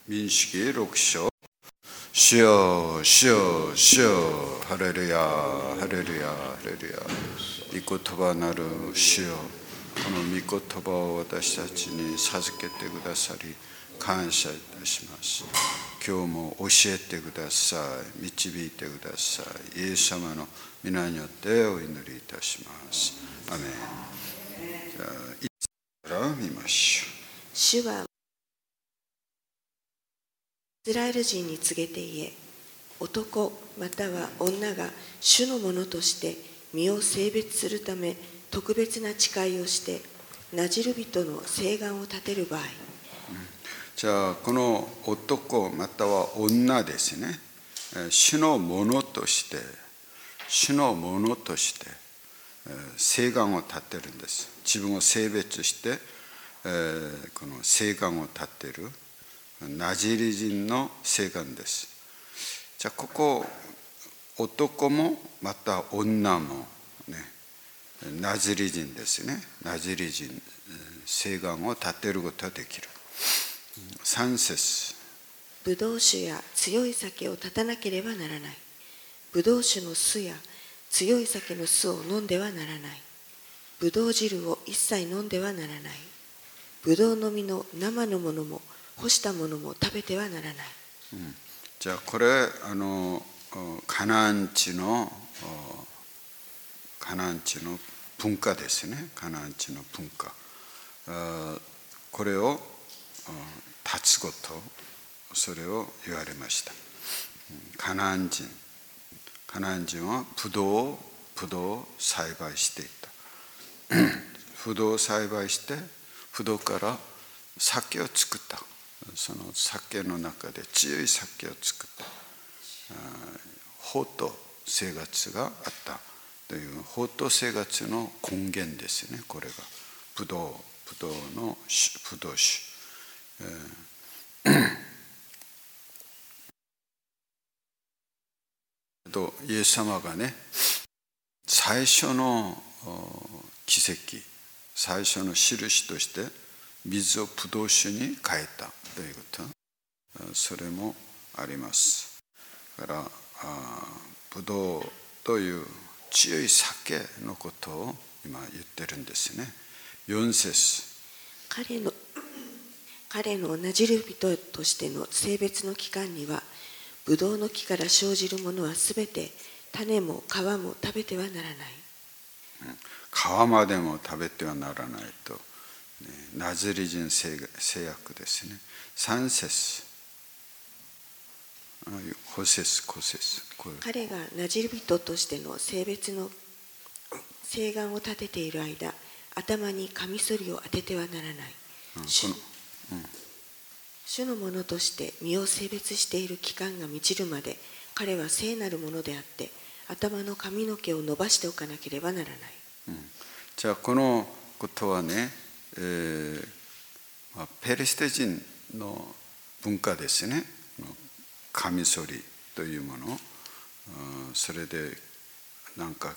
民数記6章。主よ、主よ、主よ、ハレルヤ、ハレルヤ、ハレルヤ。御言葉なる主よ、この御言葉を私たちに授けてくださり、感謝いたします。今日も教えてください、導いてください。イエス様の皆によってお祈りいたします。アメン。じゃあ、1から見ましょう。 主はイスラエル人に告げて言え、男または女が主のものとして身を性別するため特別な誓いをしてなじる人の誓願を立てる場合、 じゃあこの男または女ですね、主のものとして誓願を立てるんです。自分を性別してこの誓願を立てるナジリ人の誓願です。じゃあここ男もまた女もね、ナジリ人ですね。ナジリ人誓願を立てることができる。3節、 ブドウ酒や強い酒を断たなければならない。ブドウ酒の酢や強い酒の酢を飲んではならない。ブドウ汁を一切飲んではならない。ブドウの実の生のものも干したものも食べてはならない。 じゃあこれカナン地の文化ですね。カナン地の文化、これを断つこと、それを言われました。カナン人はブドウを栽培していた。ブドウを栽培してブドウから酒を作った。その酒の中で強い酒を作った。法と生活があったという法と生活の根源ですね。これがブドウ酒、イエス様がね、最初の奇跡、最初の印として水をブドウ酒に変えたということ、それもあります。だからブドウという強い酒のことを今言ってるんですね。4節、 彼のなじる人としての性別の期間には、ブドウの木から生じるものはすべて種も皮も食べてはならない。 皮までも食べてはならないと、ナズリ人制約ですね。3節、5節、 彼がなじる人としての性別の誓願を立てている間、頭にカミソリを当ててはならない。主のものとして身を性別している期間が満ちるまで、彼は聖なるものであって頭の髪の毛を伸ばしておかなければならない。 じゃあこのことはね、ペリシテ人の文化ですね。カミソリというもの、それでなんか、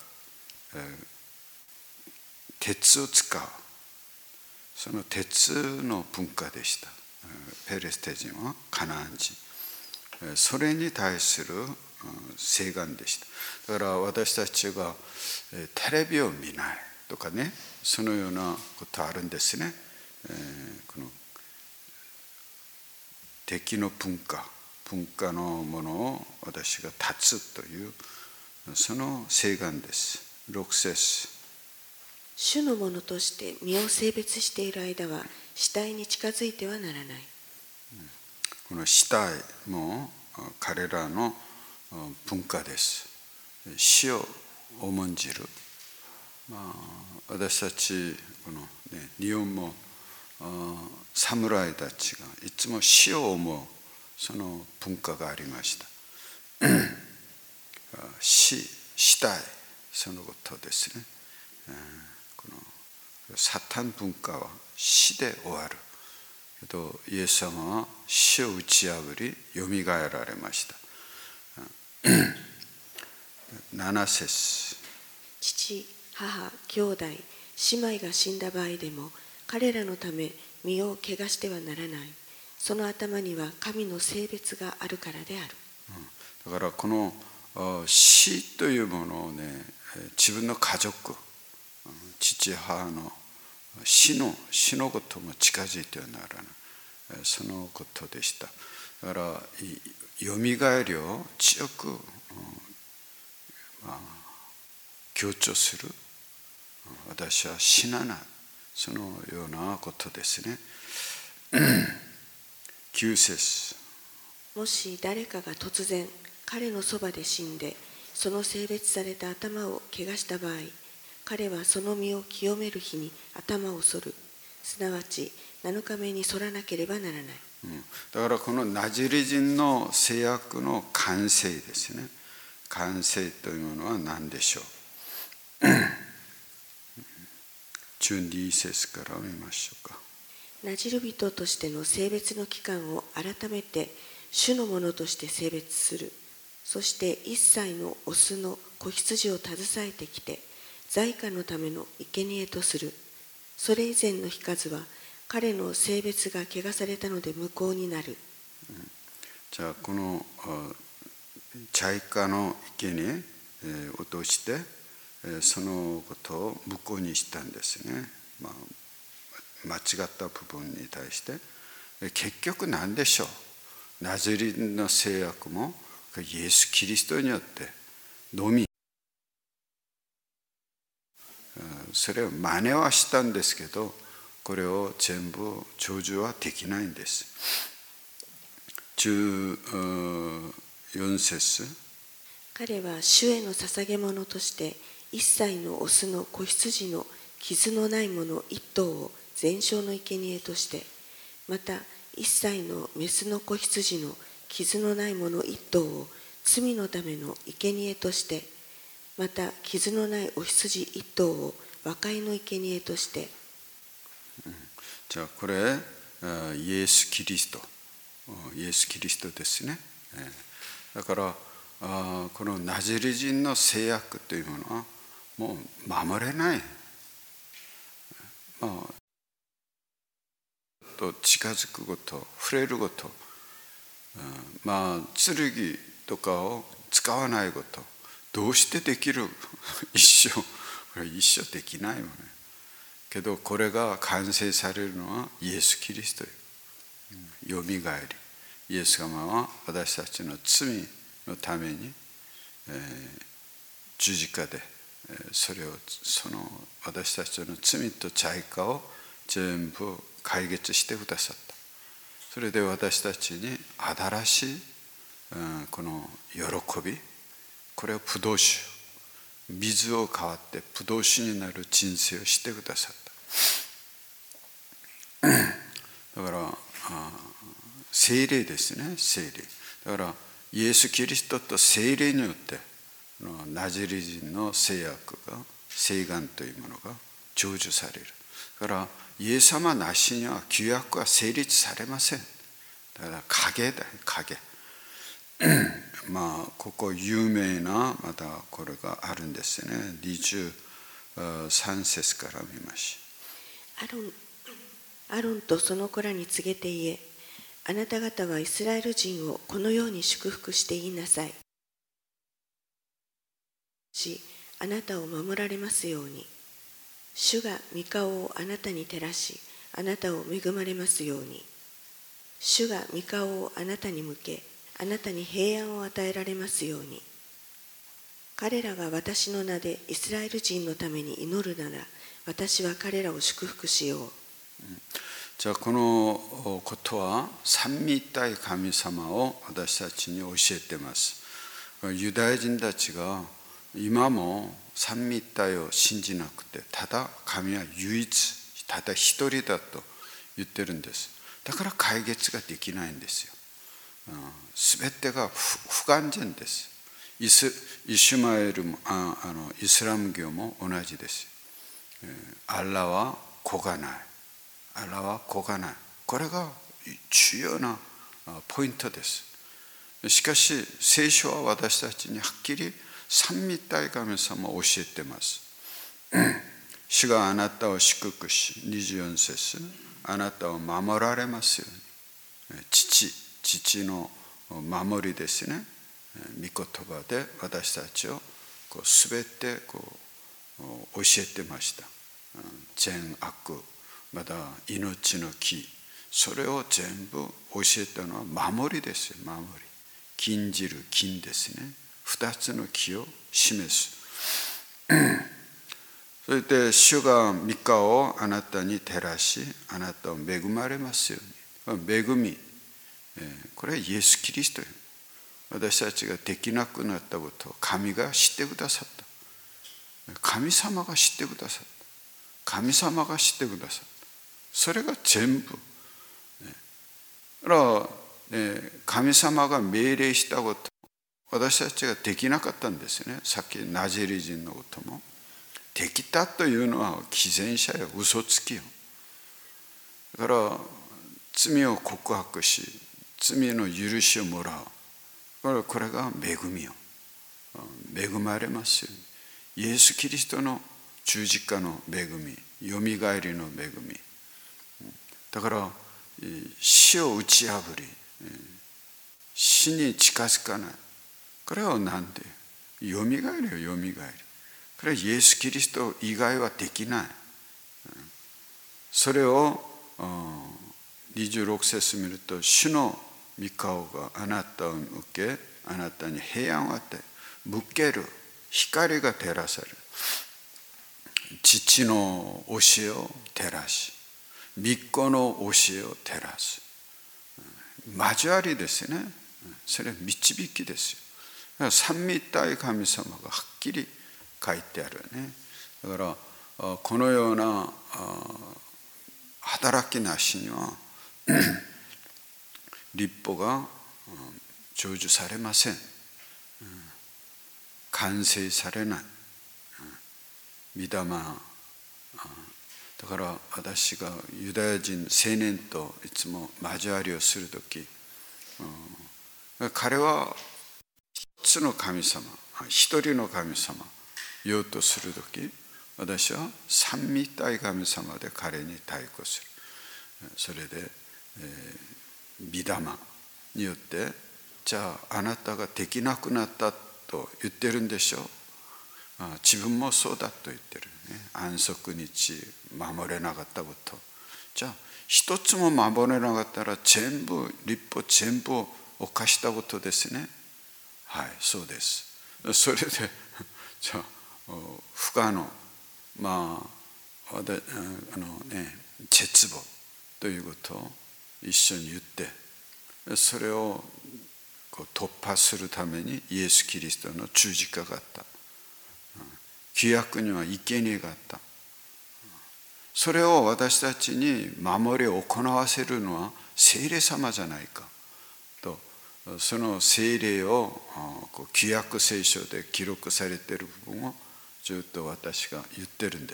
鉄を使う、その鉄の文化でした。ペリシテ人はカナン人、それに対する誓願でした。だから私たちがテレビを見ないとかね、そのようなことあるんですね。この敵の文化のものを私が断つというその誓願です。6節、 主のものとして身を性別している間は死体に近づいてはならない。 この死体も彼らの文化です。死を重んじる。私たちこの、日本も侍たちがいつも死を思うその文化がありました。死体、そのことですね。このサタン文化は死で終わる。イエス様は死を打ち破りよみがえられました。7節、 父、母、兄弟、姉妹が死んだ場合でも彼らのため身を汚してはならない。 その頭には神の性別があるからである。 だからこの死というものをね、自分の家族、父母の死のことも近づいてはならない、そのことでした。だからよみがえりを強く、強調する。私は死なない、そのようなことですね。9節。 もし誰かが突然彼のそばで死んで、その性別された頭を怪我した場合、彼はその身を清める日に頭を剃る、すなわち7日目に剃らなければならない。 だからこのナジリ人の制約の完成ですね。完成というものは何でしょう。12節から見ましょうか。 ナジル人としての性別の期間を改めて主のものとして性別する。そして一切のオスの子羊を携えてきて、罪過のための生贄とする。それ以前の日数は彼の性別が汚されたので無効になる。 じゃあこの罪過の生贄を通してそのことを無効にしたんですね。間違った部分に対して結局何でしょう。ナザレ人の制約もイエス・キリストによってのみ、それを真似はしたんですけど、これを全部成就はできないんです。14節。 彼は主への捧げ物として一切のオスの子羊の傷のないもの一頭を全焼の生贄として、また一切のメスの子羊の傷のないもの一頭を罪のための生贄として、また傷のないお羊一頭を和解の生贄として。 じゃあこれイエス・キリストですね。だからこのナザレ人の制約というものはもう守れない。と近づくこと、触れること、剣とかを使わないこと、どうしてできる？一生できないよね。けどこれが完成されるのはイエス・キリストよ。よみがえり。イエス様は私たちの罪のために、十字架でその私たちの罪と罪過を全部解決してくださった。それで私たちに新しいこの喜び、これをブドウ酒、水を変わってブドウ酒になる人生をしてくださった。だから聖霊ですね、聖霊。だからイエス・キリストと聖霊によってナザレ人の制約が、誓願というものが成就される。だからイエス様なしには旧約は成立されません。だから影だよ、影。ここ有名なまたこれがあるんですね。23節から見ましょう。 アロンとその子らに告げて言え、あなた方はイスラエル人をこのように祝福して言いなさい。あなたを守られますように。主が御顔をあなたに照らし、あなたを恵まれますように。主が御顔をあなたに向け、あなたに平安を与えられますように。彼らが私の名でイスラエル人のために祈るなら、私は彼らを祝福しよう。 じゃあこのことは三位一体神様を私たちに教えています。ユダヤ人たちが今も三位一体を信じなくて、ただ神は唯一、ただ一人だと言ってるんです。だから解決ができないんですよ。すべてが不完全です。イスラム教も同じです。アッラは子がない。アッラは子がない。これが重要なポイントです。しかし聖書は私たちにはっきり三位一体神様を教えています。主があなたを祝福し、24節、あなたを守られますように。 父の守りですね。御言葉で私たちをすべて教えてました。善悪、また命の木、それを全部教えたのは守りですよ。守り、禁じる禁ですね。2つの木を示す。それで主が御顔をあなたに照らし、あなたを恵まれますように。恵み、これはイエス・キリストよ。私たちができなくなったことを神が知ってくださった。神様が知ってくださった。神様が知ってくださった。それが全部。だから、神様が命令したこと、私たちができなかったんですね。さっきナジェリ人のことも。できたというのは偽善者よ、嘘つきよ。だから罪を告白し、罪の許しをもらう。これが恵みよ。恵まれますように。イエス・キリストの十字架の恵み、よみがえりの恵み。だから死を打ち破り、死に近づかない。これは何でよみがえりよ、よみがえり。これはイエス・キリスト以外はできない。それを26節見ると、主の御顔があなたを向け、あなたに平安を与え、向ける光が照らされる。父の教えを照らし、御子の教えを照らす。交わりですね。それは導きですよ。三位一体神様がはっきり書いてあるね。だからこのような働きなしには律法が成就されません。完成されない。御霊。だから私がユダヤ人青年といつも交わりをするとき、彼は一つの神様、一人の神様言おうとするとき、私は三位一体神様で彼に対抗する。それで、御霊によって、じゃああなたができなくなったと言ってるんでしょう。自分もそうだと言ってるね。安息日守れなかったこと。じゃあ一つも守れなかったら全部律法全部犯したことですね。はい、そうです。それでじゃあ不可能、絶望ということを一緒に言って、それを突破するためにイエス・キリストの十字架があった。旧約には生贄があった。それを私たちに守りを行わせるのは聖霊様じゃないかと、その聖霊を旧約聖書で記録されている部分をずっと私が言ってるんです。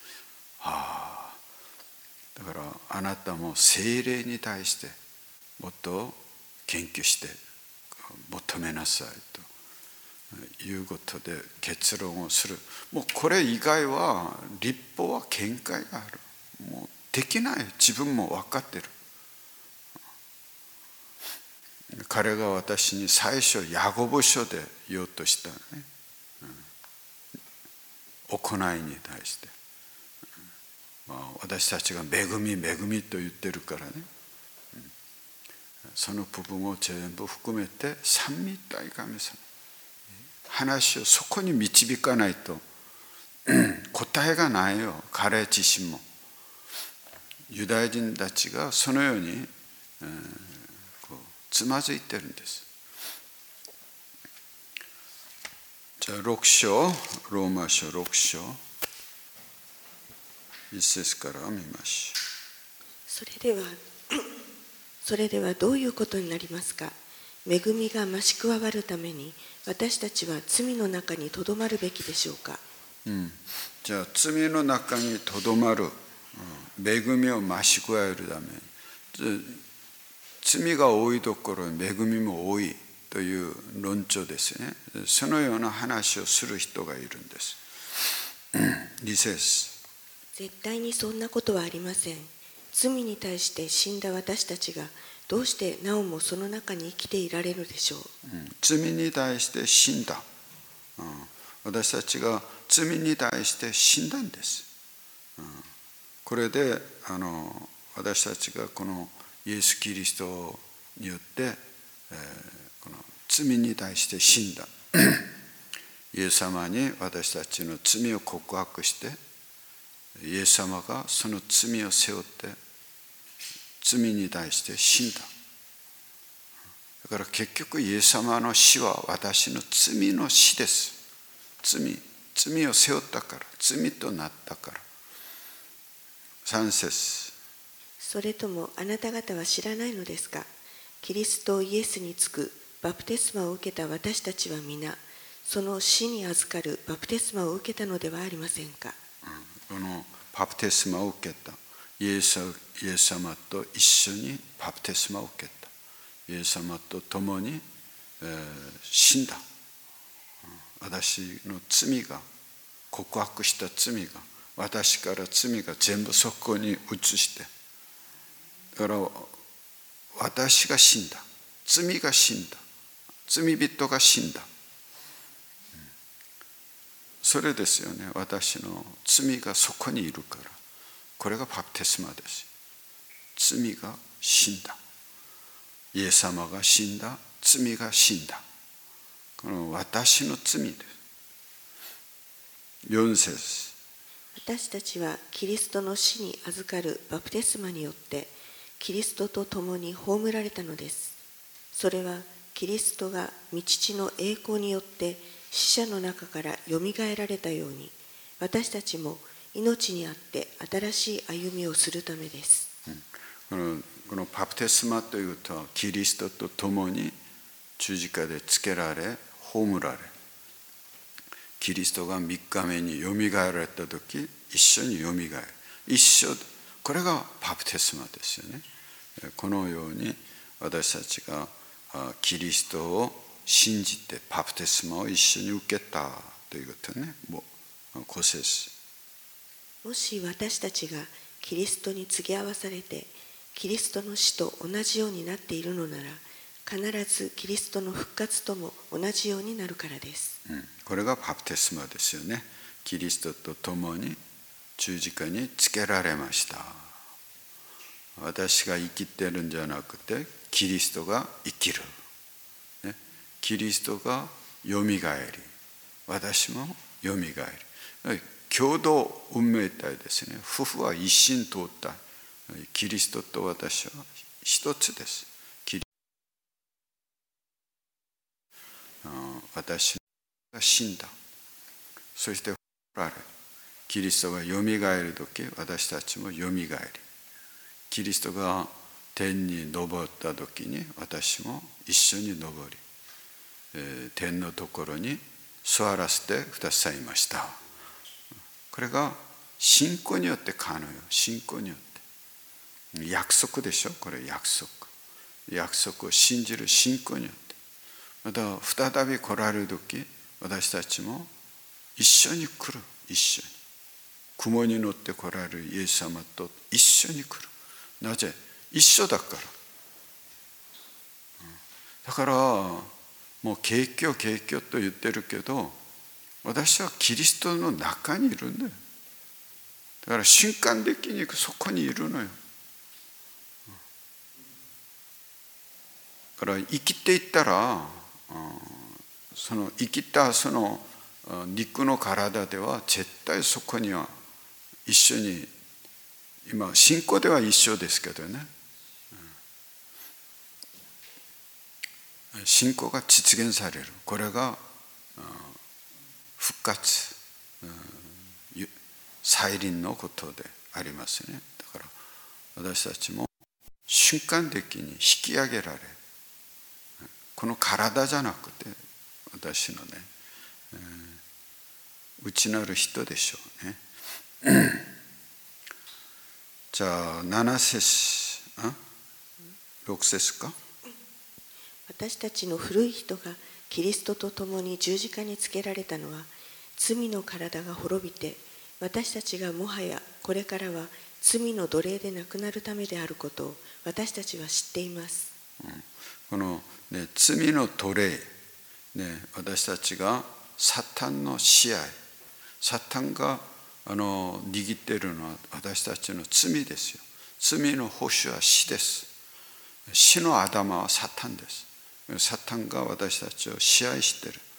だからあなたも聖霊に対してもっと研究して求めなさいということで結論をする。もうこれ以外は律法は限界がある。もうできない。自分も分かってる。彼が私に最初ヤコブ書で言おうとしたね、行いに対して、私たちが恵み恵みと言ってるからね、その部分を全部含めて三位一体神様、話をそこに導かないと答えがないよ。彼自身もユダヤ人たちがそのようにつまずいてるんです。じゃあ6章、ローマ書6章1節から見ましょう。 それではどういうことになりますか。恵みが増し加わるために私たちは罪の中にとどまるべきでしょうか。 じゃあ罪の中にとどまる、恵みを増し加えるために、罪が多いところに恵みも多いという論調ですね。そのような話をする人がいるんです。2節。 絶対にそんなことはありません。罪に対して死んだ私たちがどうしてなおもその中に生きていられるでしょう。 罪に対して死んだ。私たちが罪に対して死んだんです。これで私たちがこのイエス・キリストによって、この罪に対して死んだ。イエス様に私たちの罪を告白して、イエス様がその罪を背負って罪に対して死んだ。だから結局イエス様の死は私の罪の死です。罪を背負ったから、罪となったから。3節。 それともあなた方は知らないのですか。キリストイエスにつくバプテスマを受けた私たちは皆、その死に預かるバプテスマを受けたのではありませんか。 このバプテスマを受けた。イエス様と一緒にバプテスマを受けた。イエス様と共に、死んだ。私の罪が、告白した罪が、私から罪が全部そこに移して、だから私が死んだ。罪が死んだ。罪人が死んだ。それですよね。私の罪がそこにいるから。これがバプテスマです。罪が死んだ。イエス様が死んだ。罪が死んだ。この私の罪です。4節。 私たちはキリストの死に預かるバプテスマによってキリストと共に葬られたのです。それはキリストが御父の栄光によって死者の中からよみがえられたように、私たちも命にあって新しい歩みをするためです。 このバプテスマというと、キリストと共に十字架でつけられ、葬られ、キリストが3日目によみがえられた時、一緒によみがえる。一緒、これがバプテスマですよね。このように私たちがキリストを信じてバプテスマを一緒に受けたということね。5節。 もし私たちがキリストに継ぎ合わされてキリストの死と同じようになっているのなら、必ずキリストの復活とも同じようになるからです。 これがバプテスマですよね。キリストと共に十字架につけられました。私が生きてるんじゃなくて、キリストが生きる。キリストがよみがえり、私もよみがえり。共同運命体ですね。夫婦は一心同体。キリストと私は一つです。私が死んだ。そしてキリストがよみがえるとき、私たちもよみがえり。キリストが天に昇ったときに、私も一緒に昇り、天のところに座らせてくださいました。これが信仰によって可能よ。信仰によって。約束でしょ。これ約束。約束を信じる信仰によって。また再び来られるとき、私たちも一緒に来る。一緒に。雲に乗って来られるイエス様と一緒に来る。なぜ？一緒だから。だからもう景況と言ってるけど、私はキリストの中にいるんだよ。だから瞬間的にそこにいるのよ。だから生きていったら、その生きたその肉の体では絶対そこには一緒に、今信仰では一緒ですけどね、信仰が実現される。これが復活、再臨のことでありますね。だから私たちも瞬間的に引き上げられる。この体じゃなくて私のね、内なる人でしょうね。じゃあ7節、6節か。 私たちの古い人がキリストと共に十字架につけられたのは、罪の体が滅びて、私たちがもはやこれからは罪の奴隷でなくなるためであることを私たちは知っています。 この、ね、罪の奴隷、ね、私たちがサタンの支配、サタンが握っているのは私たちの罪ですよ。罪の報酬は死です。死の頭はサタンです。サタンが私たちを支配している。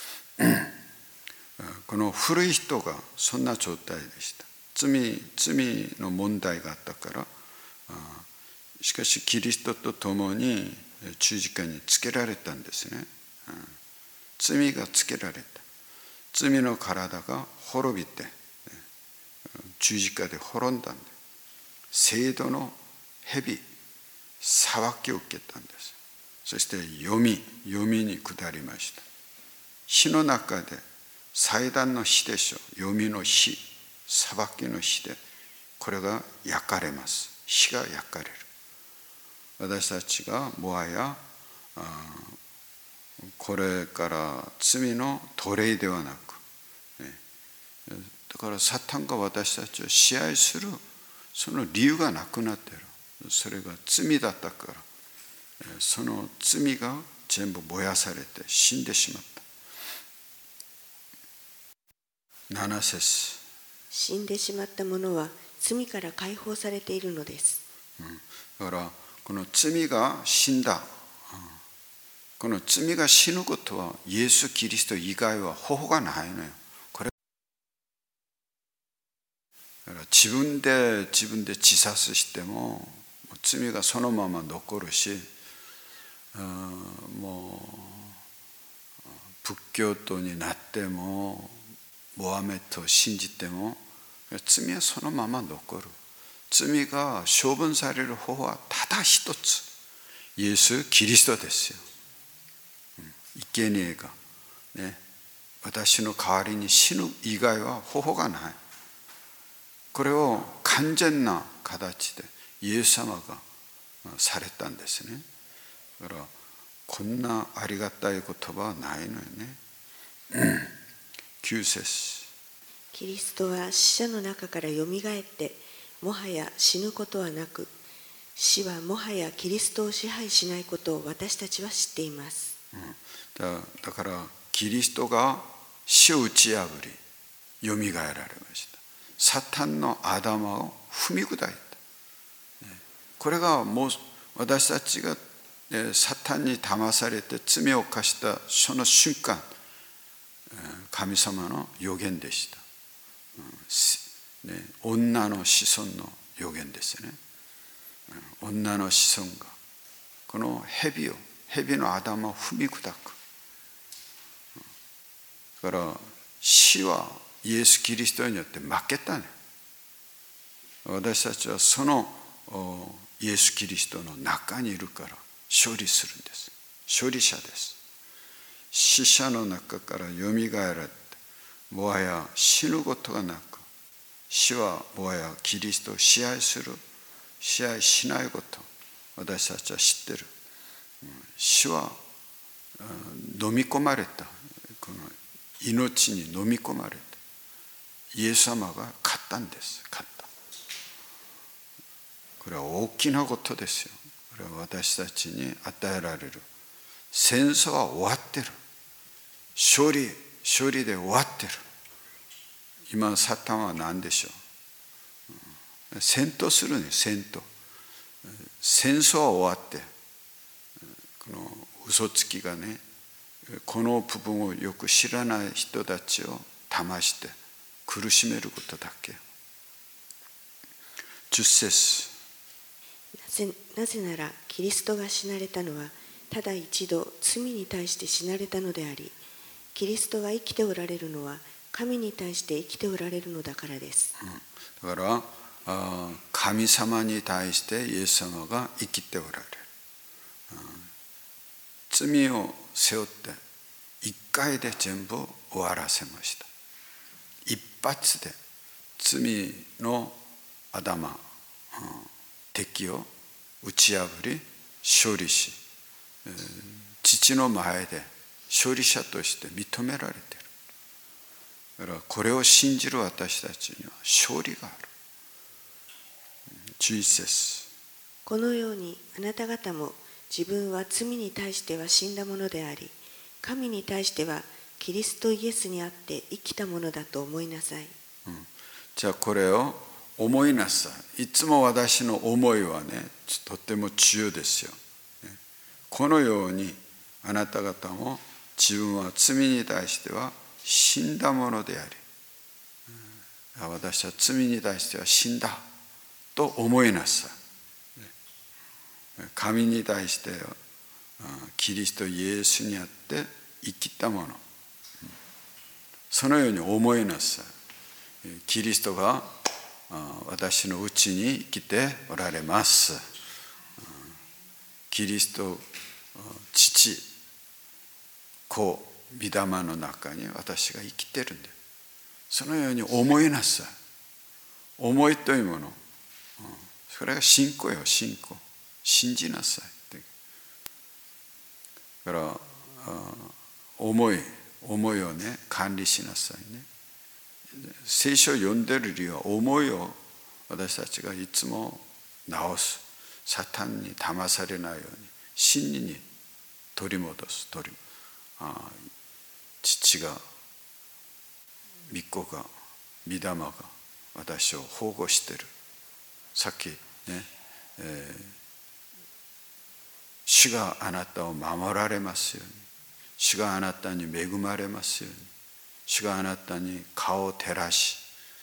この古い人がそんな状態でした。罪の問題があったから、しかしキリストと共に十字架につけられたんですね。罪がつけられた。罪の体が滅びて十字架で滅んだんです。聖堂の蛇、裁きを受けたんです。そして読みに下りました。火の中で祭壇の火でしょう。読みの火、裁きの火でこれが焼かれます。火が焼かれる。私たちがもはやこれから罪の奴隷ではなく、だからサタンが私たちを支配するその理由がなくなっている。それが罪だったから、その罪が全部燃やされて死んでしまった。7節、 死んでしまった者は罪から解放されているのです。 だからこの罪が死んだ、この罪が死ぬことはイエス・キリスト以外は方法がないのよ。これだから自分で自殺しても罪がそのまま残るし、もう仏教徒になってもモハメッドを信じても罪はそのまま残る。罪が処分される方法はただ一つ、イエス・キリストですよ。生贄が、ね、私の代わりに死ぬ以外は方法がない。これを完全な形でイエス様がされたんですね。だからこんなありがたい言葉はないのよね。9節、 キリストは死者の中からよみがえってもはや死ぬことはなく、死はもはやキリストを支配しないことを私たちは知っています。 だからキリストが死を打ち破りよみがえられました。サタンの頭を踏み砕いた。これがもう私たちがサタンに騙されて罪を犯したその瞬間、神様の予言でした。女の子孫の予言ですね。女の子孫がこの蛇の頭を踏み砕く。だから死はイエス・キリストによって負けたね。私たちはそのイエス・キリストの中にいるから勝利するんです。勝利者です。死者の中からよみがえられて、もはや死ぬことがなく、死はもはやキリストを支配する、支配しないこと、私たちは知ってる。死は飲み込まれた、この命に飲み込まれた。イエス様が勝ったんです。勝った。これは大きなことですよ。これは私たちに与えられる。戦争は終わってる。勝利で終わってる。今サタンは何でしょう。戦闘するね、戦闘。戦争は終わって、この嘘つきがね、この部分をよく知らない人たちを騙して苦しめることだけ。10節、 なぜならキリストが死なれたのはただ一度罪に対して死なれたのであり、キリストが生きておられるのは神に対して生きておられるのだからです。 だから神様に対してイエス様が生きておられる。罪を背負って一回で全部終わらせました。一発で罪の頭、敵を打ち破り勝利し、父の前で勝利者として認められている。だからこれを信じる私たちには勝利がある。 11節。 このようにあなた方も自分は罪に対しては死んだものであり、神に対してはキリストイエスにあって生きたものだと思いなさい。 じゃあこれを思いなさい。いつも私の思いはね、とても重要ですよ。このようにあなた方も自分は罪に対しては死んだものであり、私は罪に対しては死んだと思いなさい。神に対してキリストイエスにあって生きたもの、そのように思いなさい。キリストが私のうちに生きておられます。キリスト、父、子、御霊の中に私が生きてるんだよ。そのように思いなさい。思いというもの、それが信仰よ、信仰。信じなさい。だから思いをね、管理しなさいね。聖書を読んでる理由は、思いを私たちがいつも直す、サタンに騙されないように真理に取り戻す。父が、御子が、御霊が私を保護している。さっきね、主があなたを守られますように、主があなたに恵まれますように、主があなたに顔を照らし、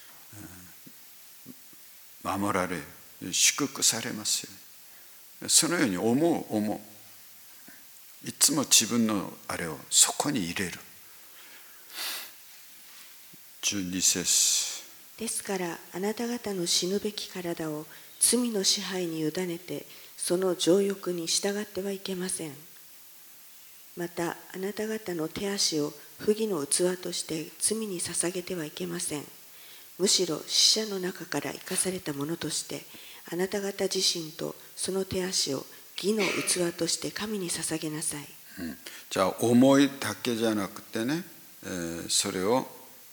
守られ、祝福されますように。そのように思う。いつも自分のあれをそこに入れる。12節。 ですからあなた方の死ぬべき体を罪の支配に委ねて、その情欲に従ってはいけません。またあなた方の手足を不義の器として罪に捧げてはいけません。むしろ死者の中から生かされたものとして、あなた方自身とその手足を義の器として神に捧げなさい。 じゃあ思いだけじゃなくてね、それを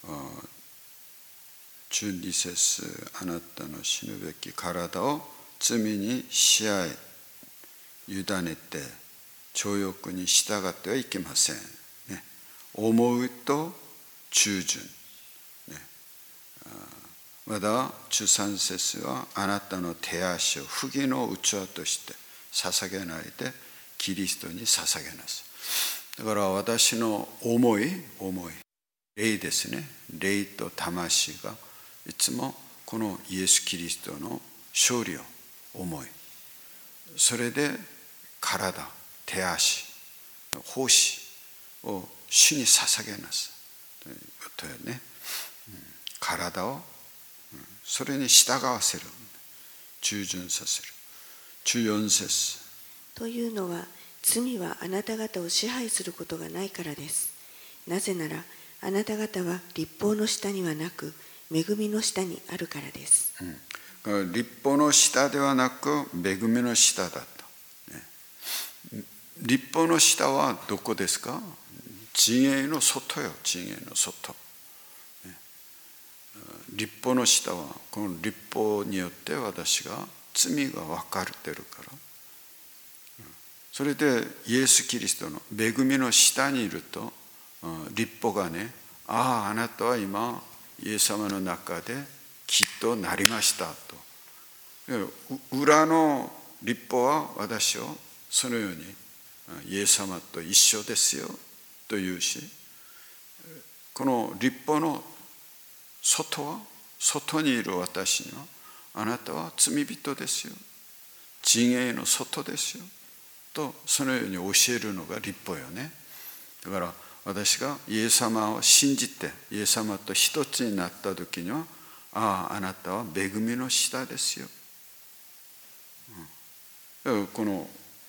12節、あなたの死ぬべき体を罪に支配委ねて情欲に従ってはいけません、ね、思うと従順、ね、まだ13節はあなたの手足を不義の器として捧げないでキリストに捧げなさい。だから私の思い、霊ですね、霊と魂がいつもこのイエス・キリストの勝利を思い、それで体、手足、奉仕を主に捧げなさいということよね。体をそれに従わせる、従順させる。14節。 というのは、罪はあなた方を支配することがないからです。なぜならあなた方は律法の下にはなく恵みの下にあるからです。 律法の下ではなく恵みの下だと。律法の下はどこですか？陣営の外よ、陣営の外。律法の下はこの律法によって私が罪が分かってるから。それでイエス・キリストの恵みの下にいると、律法がね、あなたは今イエス様の中できっとなりましたと。裏の律法は私をそのようにイエス様と一緒ですよというし、この律法の外にいる私には、あなたは罪人ですよ、陣営の外ですよと、そのように教えるのが律法よね。だから私がイエス様を信じてイエス様と一つになった時には、あなたは恵みの下ですよ。この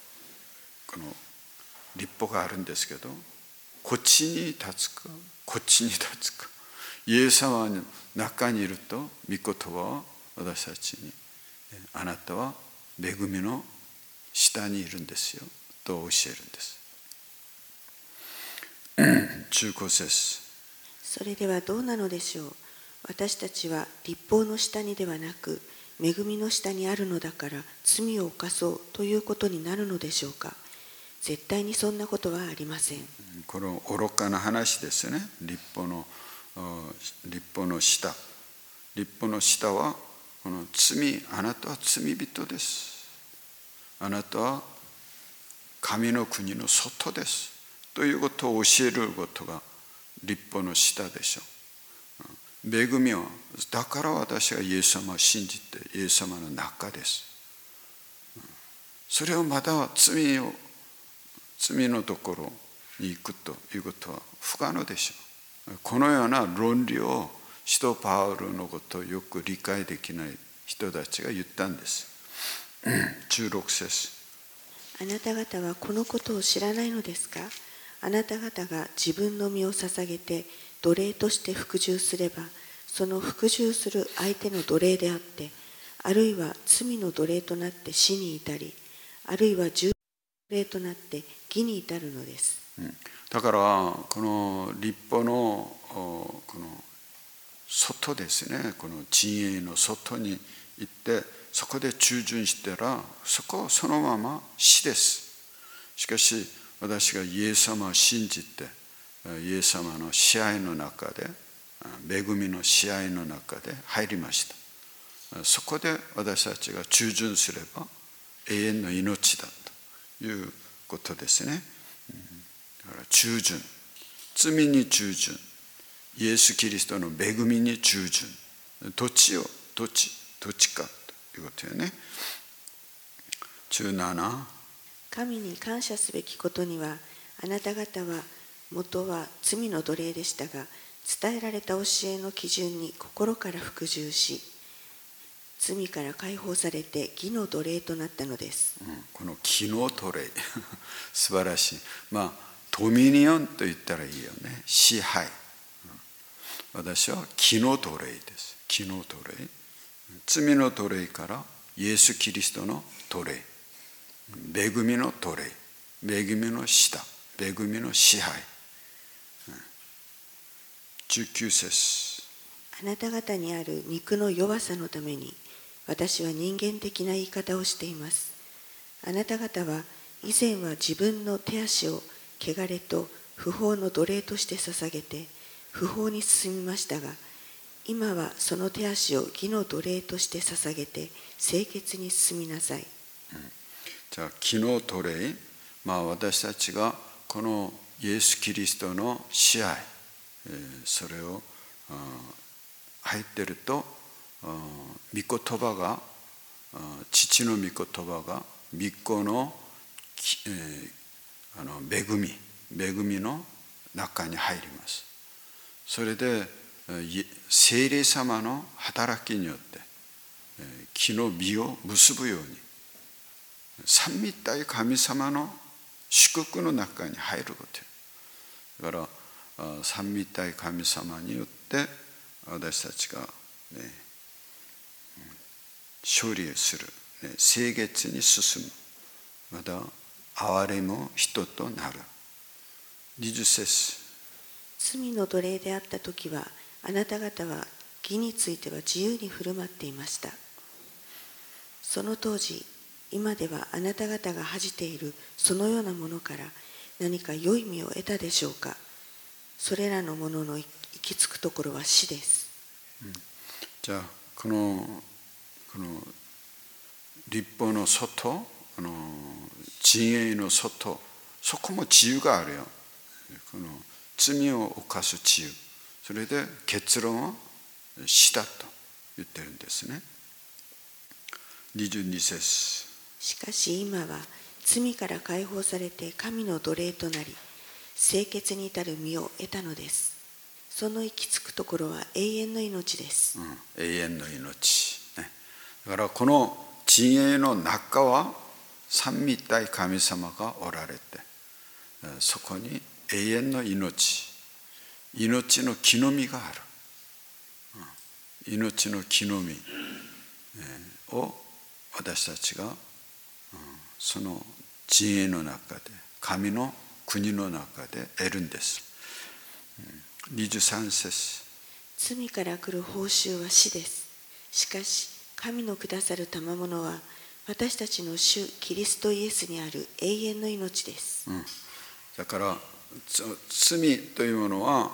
律法があるんですけど、こっちに立つかこっちに立つか、イエス様の中にいると御言葉は私たちに、あなたは恵みの下にいるんですよと教えるんです。15節。 それではどうなのでしょう。私たちは律法の下にではなく恵みの下にあるのだから罪を犯そうということになるのでしょうか。絶対にそんなことはありません。 この愚かな話ですね。律法の下。律法の下はこの罪、あなたは罪人です。あなたは神の国の外です。ということを教えることが律法の下でしょう。恵みは、だから私がイエス様を信じてイエス様の中です。それをまた罪のところに行くということは不可能でしょう。このような論理を使徒パウロのことをよく理解できない人たちが言ったんです。16節。 あなた方はこのことを知らないのですか。あなた方が自分の身を捧げて奴隷として服従すれば、その服従する相手の奴隷であって、あるいは罪の奴隷となって死に至り、あるいは従奴隷となって義に至るのです。 だからこの律法のこの外ですね、この陣営の外に行ってそこで従順したらそのまま死です。しかし私がイエス様を信じてイエス様の支配の中で、恵みの支配の中で入りました。そこで私たちが従順すれば永遠の命だということですね。だから従順、罪に従順、イエス・キリストの恵みに従順、どっちかということよね。17。 神に感謝すべきことには、あなた方は元は罪の奴隷でしたが、伝えられた教えの基準に心から服従し、罪から解放されて義の奴隷となったのです。 この義の奴隷素晴らしい。ドミニオンと言ったらいいよね。支配。私は義の奴隷です。義の奴隷。罪の奴隷からイエス・キリストの奴隷。恵みの奴隷。恵みの下。恵みの支配。19節。 あなた方にある肉の弱さのために、私は人間的な言い方をしています。あなた方は以前は自分の手足を汚れと不法の奴隷として捧げて不法に進みましたが、今はその手足を義の奴隷として捧げて清潔に進みなさい。 じゃあ義の奴隷、私たちがこのイエス・キリストの支配、それを入ってると、御言葉が、父の御言葉が御子の恵みの中に入ります。それで聖霊様の働きによって義の実を結ぶように三位一体神様の祝福の中に入ることだから、三位一体神様によって私たちが、勝利する、清潔に進む、また憐れむ人となる。20節。 罪の奴隷であった時は、あなた方は義については自由に振る舞っていました。その当時、今ではあなた方が恥じているそのようなものから何か良い実を得たでしょうか。それらのものの行き着くところは死です。 じゃあこの律法の外、陣営の外、そこも自由があるよ。この罪を犯す自由、それで結論は死だと言ってるんですね。22節。 しかし今は罪から解放されて神の奴隷となり、清潔に至る実を得たのです。その行き着くところは永遠の命です。 永遠の命、ね。だからこの陣営の中は三位一体神様がおられて、そこに永遠の命の木の実がある。命の木の実を私たちがその陣営の中で、神の国の中で得るんです。23節。 罪から来る報酬は死です。しかし神のくださる賜物は私たちの主キリストイエスにある永遠の命です。 だから罪というものは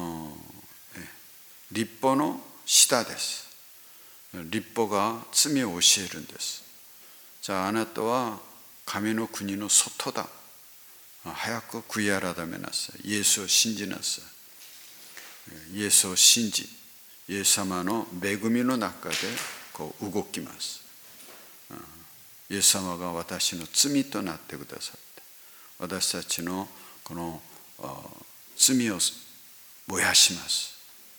律法の下です。律法が罪を教えるんです。じゃああなたは神の国の外だ。早く悔い改めなさい。イエスを信じなさい。イエスを信じ、イエス様の恵みの中でこう動きます。イエス様が私の罪となってくださって、私たちのこの罪を燃やします。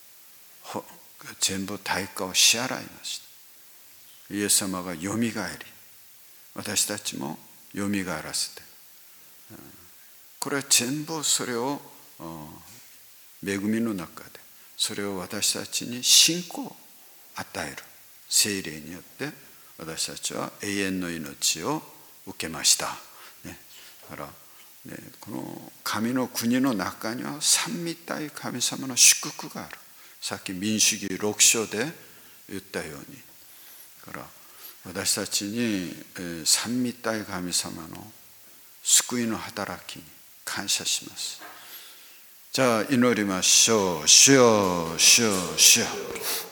全部対価を支払いました。イエス様がよみがえり、私たちもよみがえらせて、これは全部それを恵みの中でそれを私たちに信仰を与える聖霊によって私たちは永遠の命を受けました、ね、だから、ね、この神の国の中には三位一体神様の祝福がある。さっき民主記6章で言ったように、だから私たちに三位一体神様の救いの働きに感謝します。じゃあ祈りましょう。主よ、主よ、主よ。